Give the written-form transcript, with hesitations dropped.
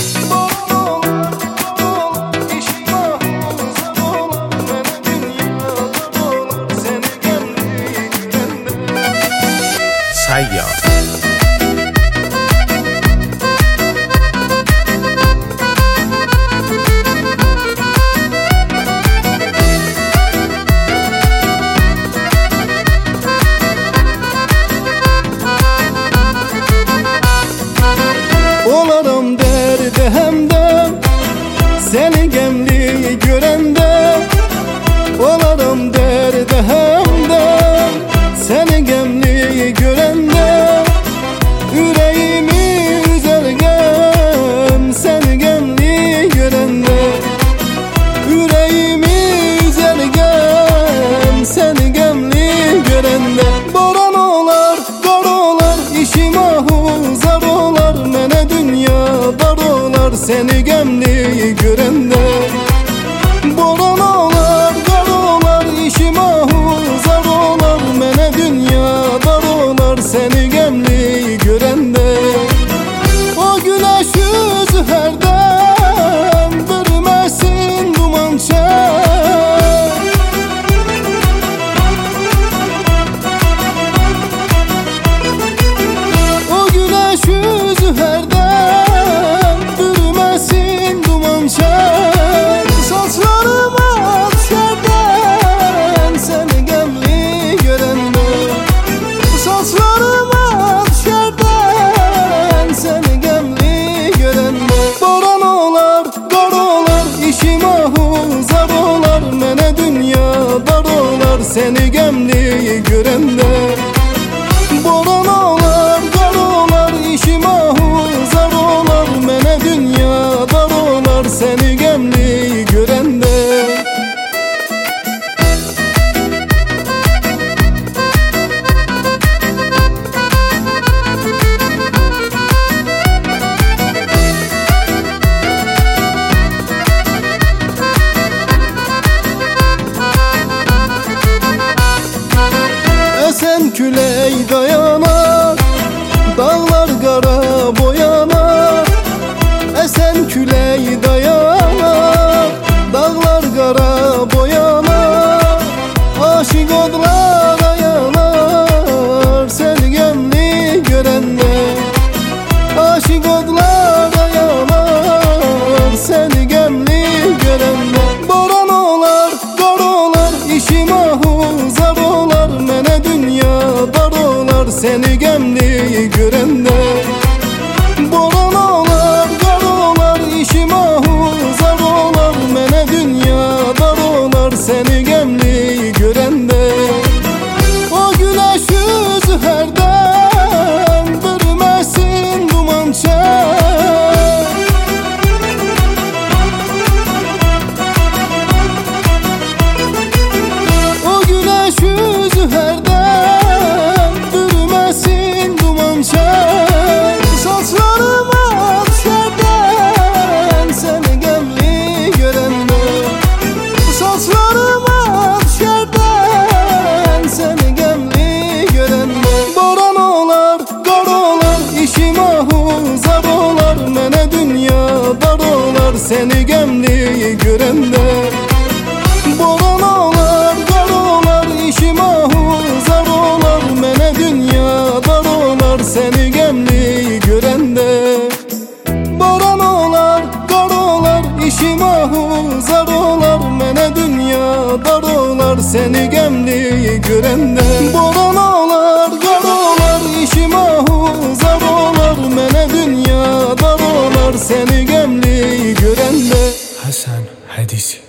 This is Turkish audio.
Sayyar. Olaram derde hemde seni gemli görende, olaram derde hemde seni gemli görende, yüreğimi üzergem seni gemli görende, yüreğimi üzergem seni gemli görende. Boran olar, kar olar, işim ahuzar olar, mene dünya dar olar seni gemli görende. Boran olar, kar olar, işim ahuzar olar, mene dünya dar olar seni gemli görende. O güneş yüzü herden bürümesin duman çek, o güneş yüzü herden bürümesin duman çek. Saçlarıma düşerden seni gemli görende, saçlarıma düşerden seni gemli görende. Boran olar, kar olar, işim ahuzar olar, mene dünya dar olar seni gemli görende. Boran olar, kar olar, işim ahuzar olar, mene dünya dar olar seni gemli görende. Esen küley dayanar, dağlar kara boyanar. Esen küley dayanar, dağlar kara boyanar. Aşık odlar ayanar seni gemli görende, aşık odlar ayanar seni gemli görende. Boran olar, kar olar, işim ahuzar olar, mene dünya dar olar seni gemli görende. Boran olar, kar olar, işim ahuzar olar, mene dünya dar olar seni gemli görende. O güneş yüzü herden bürümesin duman çek, o güneş yüzü herden bürümesin duman çek. Saçlarıma düşerden seni gemli görende, saçlarıma düşerden seni gemli görende. Boran olar, kar olar, işim ahuzar olar, mene dünya dar olar seni gemli görende. Boran olar, kar olar, işim ahuzar olar, mene dünya dar olar seni gemli görende. Boran olar, kar olar, işim ahuzar olar, mene dünya dar olar seni gemli görende. Boran olar, kar olar, işim ahuzar olar, mene dünya dar olar seni gemli görende. Hasan Hadisi.